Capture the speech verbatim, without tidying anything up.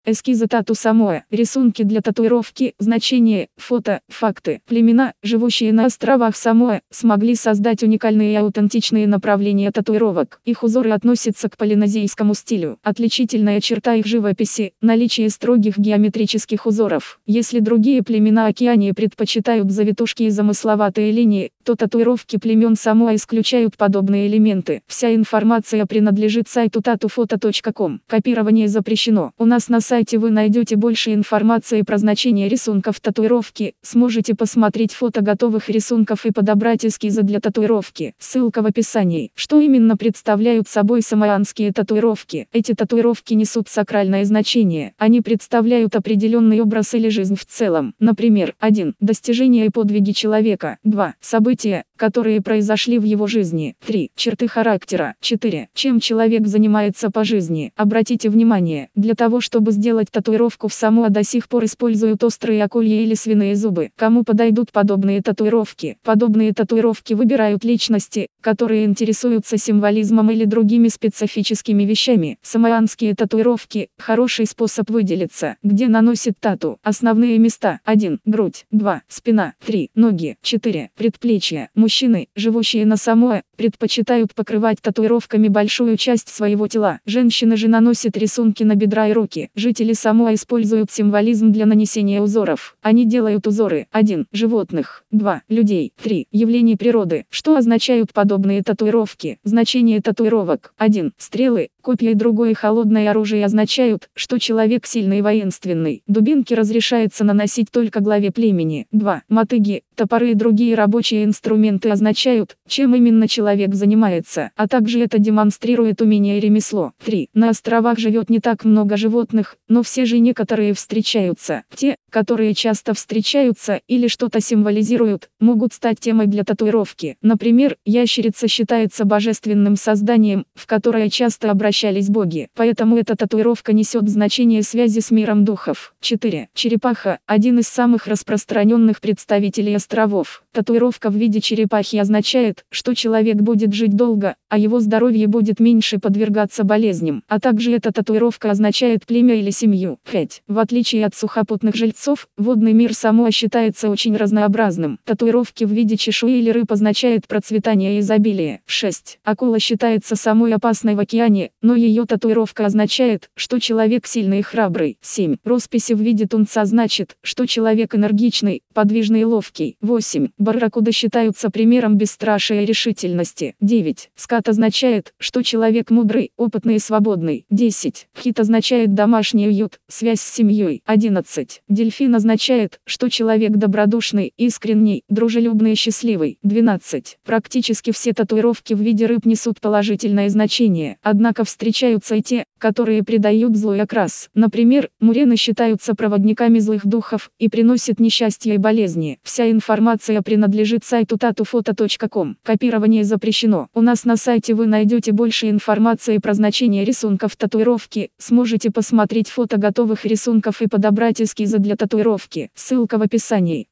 Эскизы тату Самоа, рисунки для татуировки, значения, фото, факты. Племена, живущие на островах Самоа, смогли создать уникальные и аутентичные направления татуировок. Их узоры относятся к полинезийскому стилю. Отличительная черта их живописи – наличие строгих геометрических узоров. Если другие племена Океании предпочитают завитушки и замысловатые линии, то татуировки племен Самоа исключают подобные элементы. Вся информация принадлежит сайту татуфото точка ком. Копирование запрещено. У нас на сайте вы найдете больше информации про значение рисунков татуировки, сможете посмотреть фото готовых рисунков и подобрать эскизы для татуировки. Ссылка в описании. Что именно представляют собой самоанские татуировки? Эти татуировки несут сакральное значение. Они представляют определенный образ или жизнь в целом. Например, один. Достижения и подвиги человека. два. События, которые произошли в его жизни. три. Черты характера. четыре. Чем человек занимается по жизни. Обратите внимание, для того, чтобы сделать татуировку в Самоа, до сих пор используют острые акульи или свиные зубы. Кому подойдут подобные татуировки? Подобные татуировки выбирают личности, которые интересуются символизмом или другими специфическими вещами. Самоанские татуировки – хороший способ выделиться. Где наносит тату? Основные места. один. Грудь. два. Спина. три. Ноги. четыре. Предплечья. Мужчины, живущие на Самоа, предпочитают покрывать татуировками большую часть своего тела. Женщины же наносят рисунки на бедра и руки. Жители Самоа используют символизм для нанесения узоров. Они делают узоры. один. Животных. два. Людей. три. Явлений природы. Что означают подобные татуировки? Значение татуировок. один. Стрелы, копья и другое холодное оружие означают, что человек сильный и воинственный. Дубинки разрешается наносить только главе племени. два. Мотыги, топоры и другие рабочие инструменты означают, чем именно человек занимается, а также это демонстрирует умение и ремесло. три. На островах живет не так много животных, но все же некоторые встречаются. Те, которые часто встречаются или что-то символизируют, могут стать темой для татуировки. Например, ящерица считается божественным созданием, в которое часто обращались боги, поэтому эта татуировка несет значение связи с миром духов. четыре. Черепаха – один из самых распространенных представителей островов. Татуировка в виде черепахи означает, что человек будет жить долго, а его здоровье будет меньше подвергаться болезням. А также эта татуировка означает племя или семью. пять. В отличие от сухопутных жильцов, водный мир Самоа считается очень разнообразным. Татуировки в виде чешуи или рыб означают процветание и изобилие. шесть. Акула считается самой опасной в океане, но ее татуировка означает, что человек сильный и храбрый. семь. Росписи в виде тунца значит, что человек энергичный, подвижный и ловкий. восемь. Барракуда считаются примером бесстрашия и решительности. девять. Скат означает, что человек мудрый, опытный и свободный. десять. Хит означает домашний уют, связь с семьей. одиннадцать. Дельфин означает, что человек добродушный, искренний, дружелюбный и счастливый. двенадцать. Практически все татуировки в виде рыб несут положительное значение, однако встречаются и те, которые придают злой окрас. Например, мурены считаются проводниками злых духов и приносят несчастье и болезни. Вся информация принадлежит сайту татуфото точка ком. Копирование запрещено. У нас на сайте вы найдете больше информации про значение рисунков татуировки, сможете посмотреть фото готовых рисунков и подобрать эскизы для татуировки. Ссылка в описании.